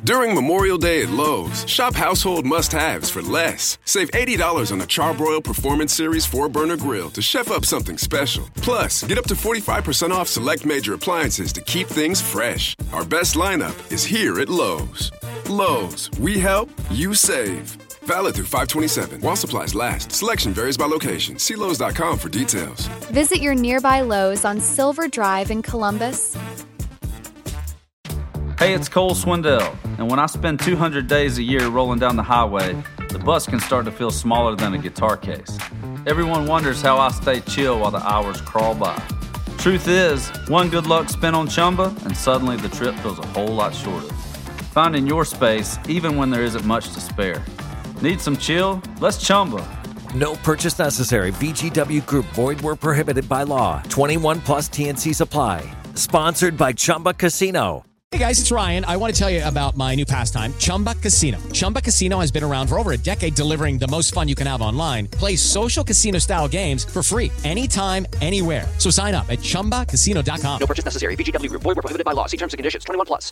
During Memorial Day at Lowe's, shop household must-haves for less. Save $80 on a Charbroil Performance Series 4-burner grill to chef up something special. Plus, get up to 45% off select major appliances to keep things fresh. Our best lineup is here at Lowe's. Lowe's, we help, you save. Valid through 5/27. While supplies last. Selection varies by location. See Lowe's.com for details. Visit your nearby Lowe's on Silver Drive in Columbus. Hey, it's Cole Swindell, and when I spend 200 days a year rolling down the highway, the bus can start to feel smaller than a guitar case. Everyone wonders how I stay chill while the hours crawl by. Truth is, one good luck spin on Chumba, and suddenly the trip feels a whole lot shorter. Finding your space, even when there isn't much to spare. Need some chill? Let's Chumba. No purchase necessary. VGW Group. Void where prohibited by law. 21 plus TNCs apply. Sponsored by Chumba Casino. Hey guys, it's Ryan. I want to tell you about my new pastime, Chumba Casino. Chumba Casino has been around for over a decade, delivering the most fun you can have online. Play social casino-style games for free anytime, anywhere. So sign up at ChumbaCasino.com. No purchase necessary. VGW Group. Void where prohibited by law. See terms and conditions. 21 plus.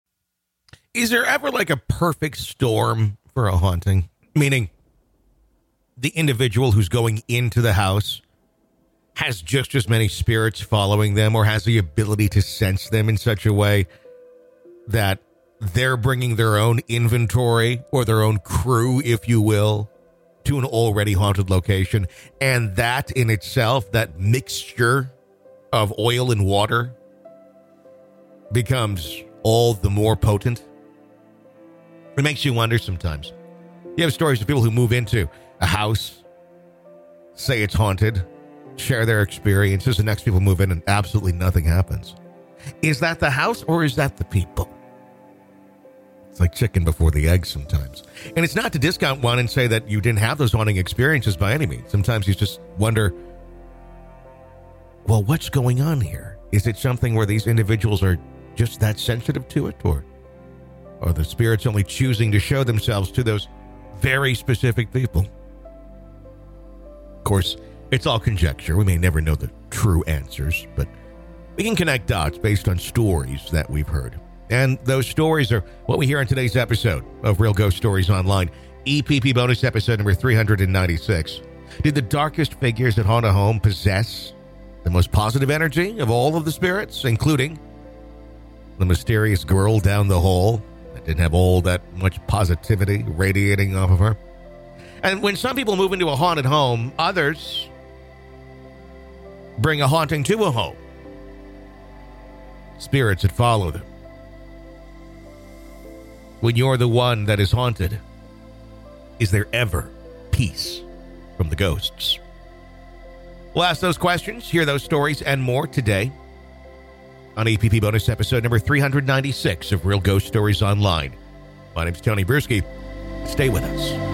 Is there ever like a perfect storm for a haunting? Meaning the individual who's going into the house has just as many spirits following them or has the ability to sense them in such a way that they're bringing their own inventory or their own crew, if you will, to an already haunted location. And that in itself, that mixture of oil and water, becomes all the more potent. It makes you wonder sometimes. You have stories of people who move into a house, say it's haunted, share their experiences, and next people move in and absolutely nothing happens. Is that the house or is that the people? It's like chicken before the egg sometimes. And it's not to discount one and say that you didn't have those haunting experiences by any means. Sometimes you just wonder, well, what's going on here? Is it something where these individuals are just that sensitive to it? Or are the spirits only choosing to show themselves to those very specific people? Of course, it's all conjecture. We may never know the true answers, but we can connect dots based on stories that we've heard. And those stories are what we hear in today's episode of Real Ghost Stories Online, EPP bonus episode number 396. Did the darkest figures that haunt a home possess the most positive energy of all of the spirits, including the mysterious girl down the hall that didn't have all that much positivity radiating off of her? And when some people move into a haunted home, others bring a haunting to a home. Spirits that follow them. When you're the one that is haunted, is there ever peace from the ghosts? We'll ask those questions, hear those stories, and more today on EPP bonus episode number 396 of Real Ghost Stories Online. My name's Tony Bruschi. Stay with us.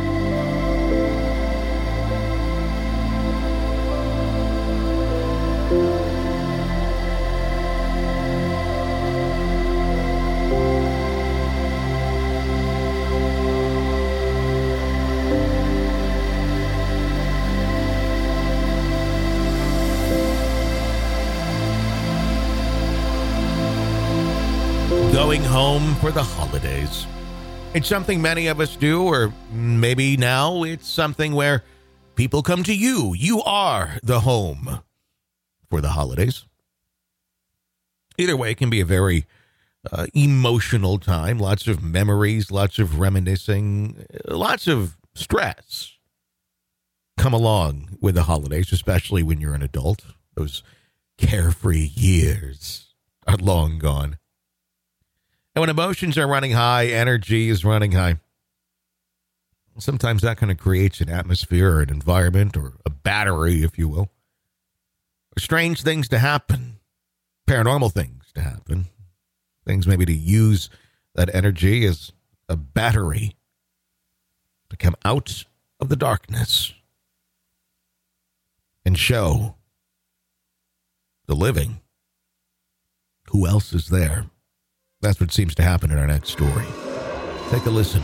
Going home for the holidays. It's something many of us do, or maybe now it's something where people come to you. You are the home for the holidays. Either way, it can be a very emotional time. Lots of memories, lots of reminiscing, lots of stress come along with the holidays, especially when you're an adult. Those carefree years are long gone. And when emotions are running high, energy is running high. Sometimes that kind of creates an atmosphere or an environment or a battery, if you will. Strange things to happen. Paranormal things to happen. Things maybe to use that energy as a battery to come out of the darkness and show the living who else is there. That's what seems to happen in our next story. Take a listen.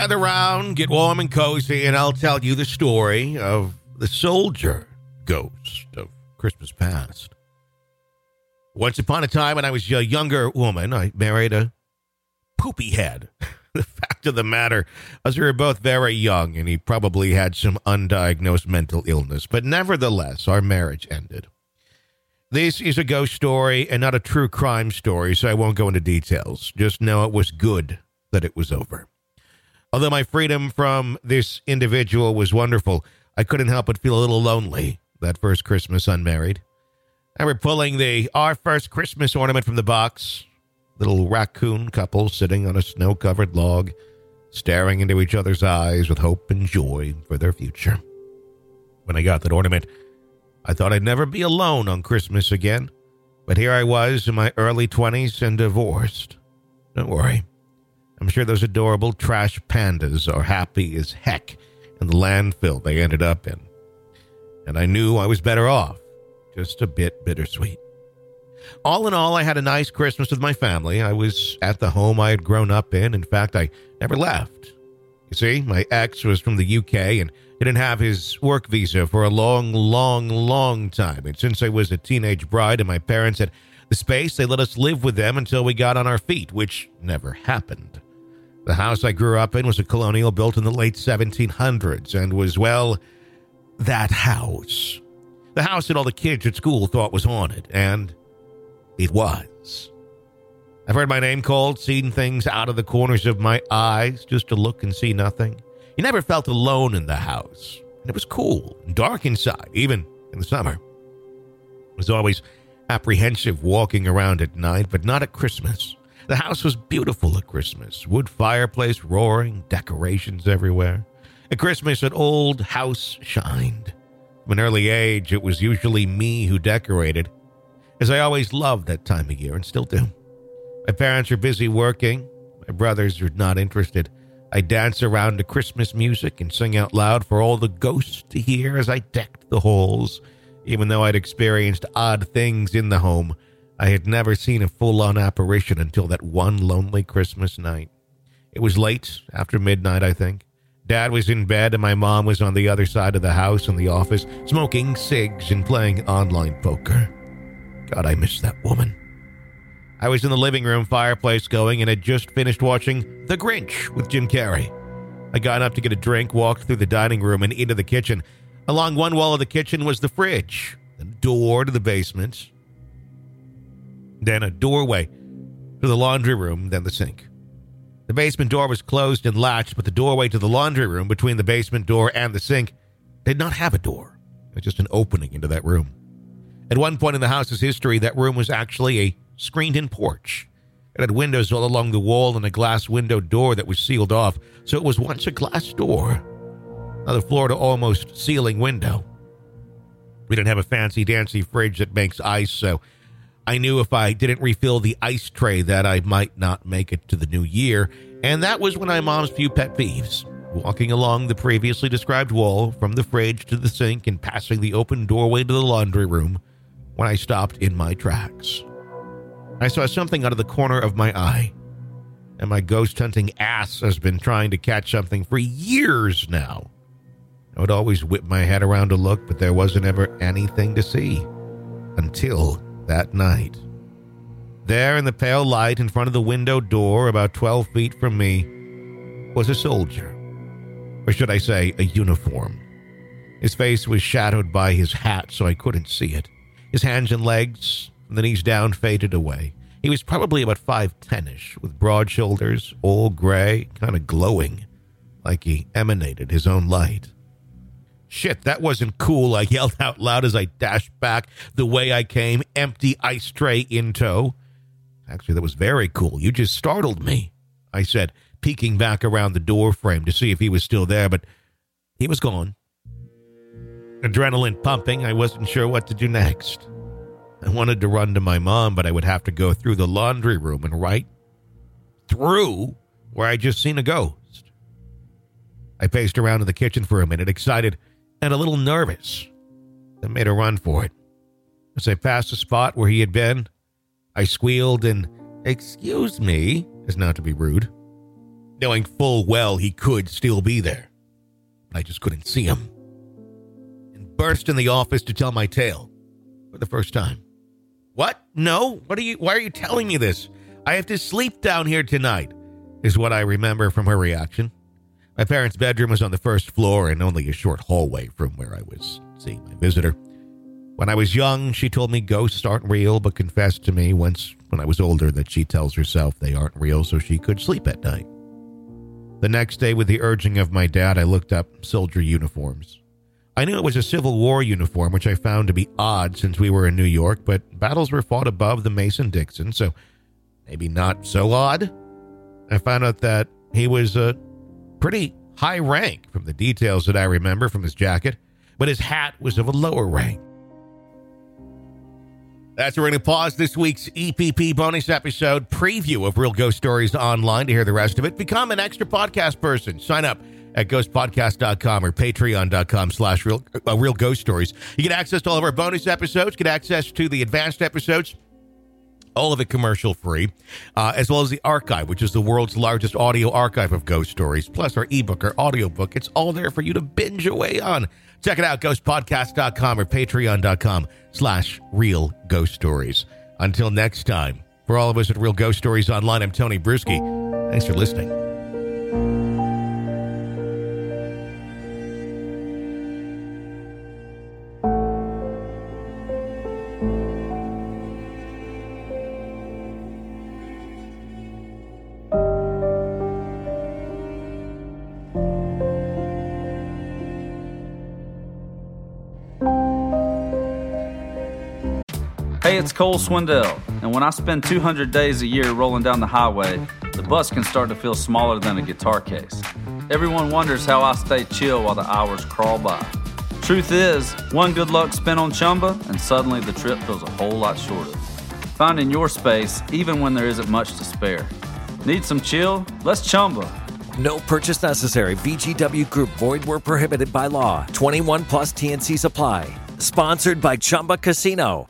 gather round, get warm and cozy, and I'll tell you the story of the soldier ghost of Christmas past. Once upon a time, when I was a younger woman, I married a poopy head. The fact of the matter was we were both very young, and he probably had some undiagnosed mental illness. But nevertheless, our marriage ended. This is a ghost story and not a true crime story, so I won't go into details. Just know it was good that it was over. Although my freedom from this individual was wonderful, I couldn't help but feel a little lonely that first Christmas unmarried. I were pulling our first Christmas ornament from the box. Little raccoon couple sitting on a snow-covered log, staring into each other's eyes with hope and joy for their future. When I got that ornament, I thought I'd never be alone on Christmas again. But here I was in my early 20s and divorced. Don't worry. I'm sure those adorable trash pandas are happy as heck in the landfill they ended up in. And I knew I was better off. Just a bit bittersweet. All in all, I had a nice Christmas with my family. I was at the home I had grown up in. In fact, I never left. You see, my ex was from the UK and didn't have his work visa for a long time. And since I was a teenage bride and my parents had the space, they let us live with them until we got on our feet, which never happened. The house I grew up in was a colonial built in the late 1700s and was, well, that house. The house that all the kids at school thought was haunted, and it was. I've heard my name called, seen things out of the corners of my eyes just to look and see nothing. You never felt alone in the house. And it was cool and dark inside, even in the summer. I was always apprehensive walking around at night, but not at Christmas. The house was beautiful at Christmas. Wood fireplace roaring, decorations everywhere. At Christmas, an old house shined. From an early age, it was usually me who decorated, as I always loved that time of year and still do. My parents are busy working. My brothers are not interested. I dance around to Christmas music and sing out loud for all the ghosts to hear as I decked the halls. Even though I'd experienced odd things in the home, I had never seen a full-on apparition until that one lonely Christmas night. It was late, after midnight, I think. Dad was in bed and my mom was on the other side of the house in the office, smoking cigs and playing online poker. God, I miss that woman. I was in the living room, fireplace going, and had just finished watching The Grinch with Jim Carrey. I got up to get a drink, walked through the dining room and into the kitchen. Along one wall of the kitchen was the fridge, then a door to the basement, then a doorway to the laundry room, then the sink. The basement door was closed and latched, but the doorway to the laundry room between the basement door and the sink did not have a door. It was just an opening into that room. At one point in the house's history, that room was actually a screened-in porch. It had windows all along the wall and a glass window door that was sealed off, so it was once a glass door. Another floor to almost ceiling window. We didn't have a fancy-dancy fridge that makes ice, so I knew if I didn't refill the ice tray that I might not make it to the new year, and that was one of my mom's few pet peeves. Walking along the previously described wall from the fridge to the sink and passing the open doorway to the laundry room when I stopped in my tracks. I saw something out of the corner of my eye, and my ghost-hunting ass has been trying to catch something for years now. I would always whip my head around to look, but there wasn't ever anything to see. Until that night. There in the pale light in front of the window door, about 12 feet from me, was a soldier. Or should I say, a uniform. His face was shadowed by his hat, so I couldn't see it. His hands and legs, from the knees down, faded away. He was probably about 5'10-ish, with broad shoulders, all gray, kind of glowing, like he emanated his own light. Shit, that wasn't cool, I yelled out loud as I dashed back the way I came, empty ice tray in tow. Actually, that was very cool. You just startled me, I said, peeking back around the door frame to see if he was still there, but he was gone. Adrenaline pumping, I wasn't sure what to do next. I wanted to run to my mom, but I would have to go through the laundry room and right through where I'd just seen a ghost. I paced around in the kitchen for a minute, excited and a little nervous. I made a run for it. As I passed the spot where he had been, I squealed and, "Excuse me," as not to be rude. knowing full well he could still be there. I just couldn't see him. And burst in the office to tell my tale for the first time. What? No? Why are you telling me this? I have to sleep down here tonight, is what I remember from her reaction. My parents' bedroom was on the first floor and only a short hallway from where I was seeing my visitor. When I was young, she told me ghosts aren't real, but confessed to me once when I was older that she tells herself they aren't real so she could sleep at night. The next day, with the urging of my dad, I looked up soldier uniforms. I knew it was a Civil War uniform, which I found to be odd since we were in New York, but battles were fought above the Mason-Dixon, so maybe not so odd. I found out that he was a pretty high rank from the details that I remember from his jacket, but his hat was of a lower rank. That's where we're going to pause this week's EPP bonus episode preview of Real Ghost Stories Online to hear the rest of it. Become an extra podcast person. Sign up at ghostpodcast.com or patreon.com/Real Ghost Stories. You get access to all of our bonus episodes, get access to the advanced episodes, all of it commercial free, as well as the archive, which is the world's largest audio archive of ghost stories, plus our ebook, our audiobook. It's all there for you to binge away on. Check it out, ghostpodcast.com or patreon.com/Real Ghost Stories. Until next time, for all of us at Real Ghost Stories Online, I'm Tony Bruschi. Thanks for listening. Hey, it's Cole Swindell, and when I spend 200 days a year rolling down the highway, the bus can start to feel smaller than a guitar case. Everyone wonders how I stay chill while the hours crawl by. Truth is, one good luck spin on Chumba, and suddenly the trip feels a whole lot shorter. Finding your space, even when there isn't much to spare. Need some chill? Let's Chumba. No purchase necessary. VGW Group. Void where prohibited by law. 21 plus TNCs apply. Sponsored by Chumba Casino.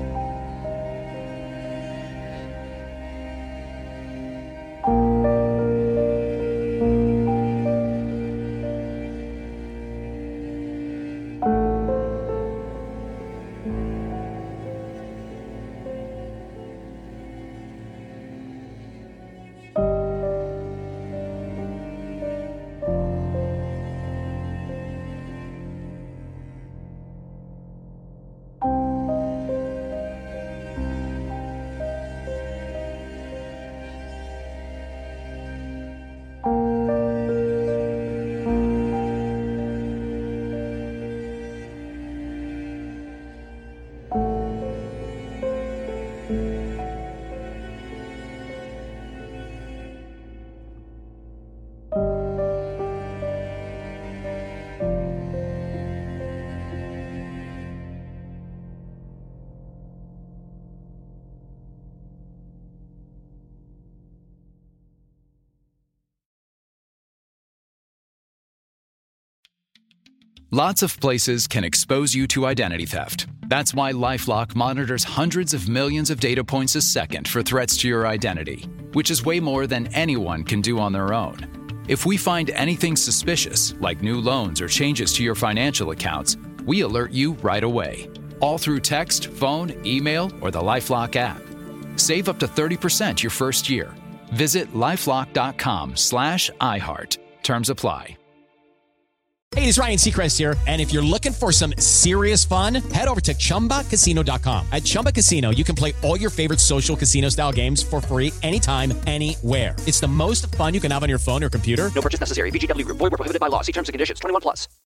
Lots of places can expose you to identity theft. That's why LifeLock monitors hundreds of millions of data points a second for threats to your identity, which is way more than anyone can do on their own. If we find anything suspicious, like new loans or changes to your financial accounts, we alert you right away, all through text, phone, email, or the LifeLock app. Save up to 30% your first year. Visit lifelock.com/iHeart. Terms apply. Hey, it's Ryan Seacrest here, and if you're looking for some serious fun, head over to ChumbaCasino.com. At Chumba Casino, you can play all your favorite social casino-style games for free anytime, anywhere. It's the most fun you can have on your phone or computer. No purchase necessary. VGW Group. Void where prohibited by law. See terms and conditions. 21 plus.